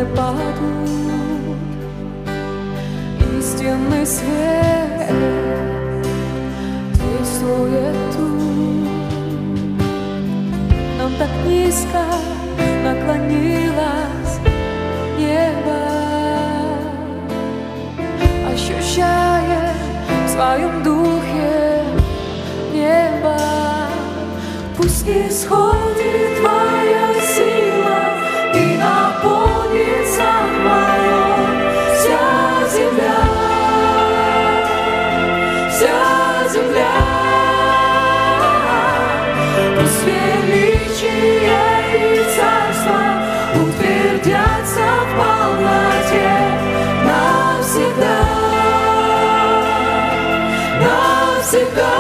падут. Истинный свет действует тут. Нам так низко наклонилось небо, ощущая в своем духе небо. Пусть исходит Твоя сила и наполнится хвалой вся земля, вся земля. Пусть величие и царство утвердятся в полноте навсегда, навсегда.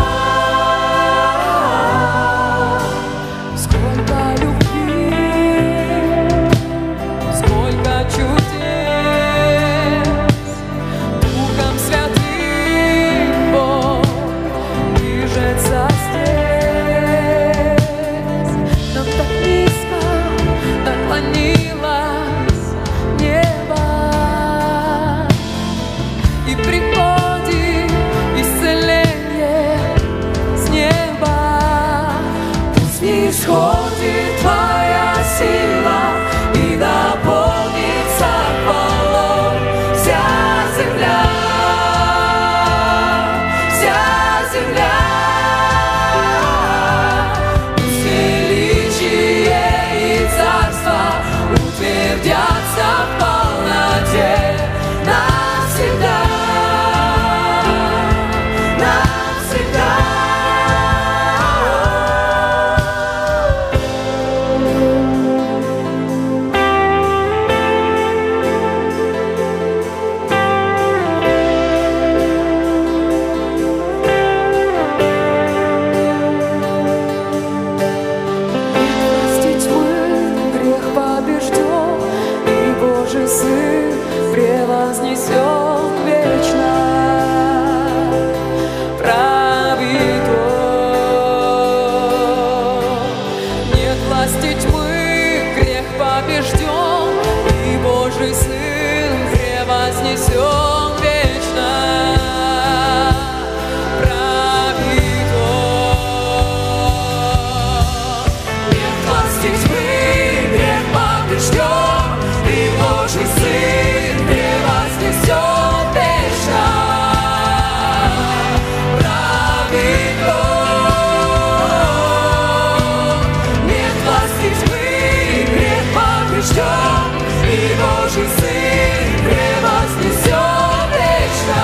Исходит Твоя сила и наполнится хвалой вся земля, вся земля. Пусть величие и царство утвердятся в полноте навсегда, навсегда. Божий Сын превознесен вечно, правит Он. Нет власти тьмы, грех побежден, и Божий Сын превознесен вечно, правит Он. Нет власти тьмы, грех побежден, Божий Сын превознесен вечно, правит Он. Нет власти тьмы, грех побежден, и Божий Сын превознесен вечно,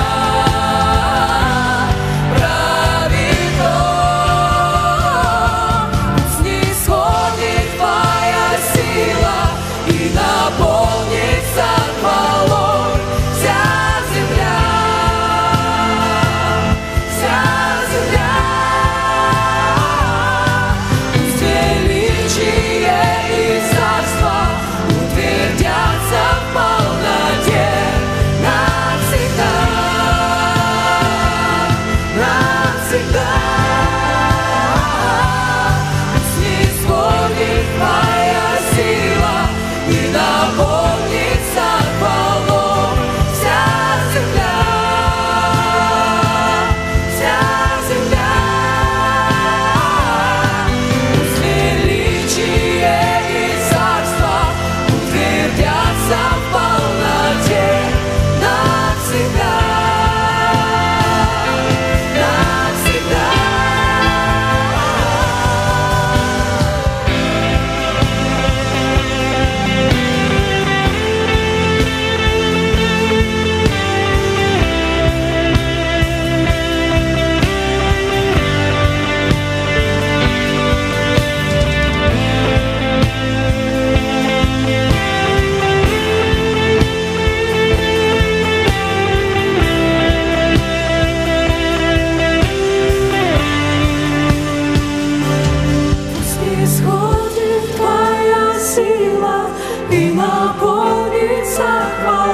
правит Он. Пусть нисходит Твоя сила и наполнится хвалой вся земля, вся земля. Пусть величие и царство утвердятся в полноте навсегда, навсегда. Пусть нисходит Твоя сила и наполнится хвалой вся земля, вся земля. Пусть величие и царство утвердятся в полноте навсегда, навсегда. Исходит Твоя сила и наполнится хвалой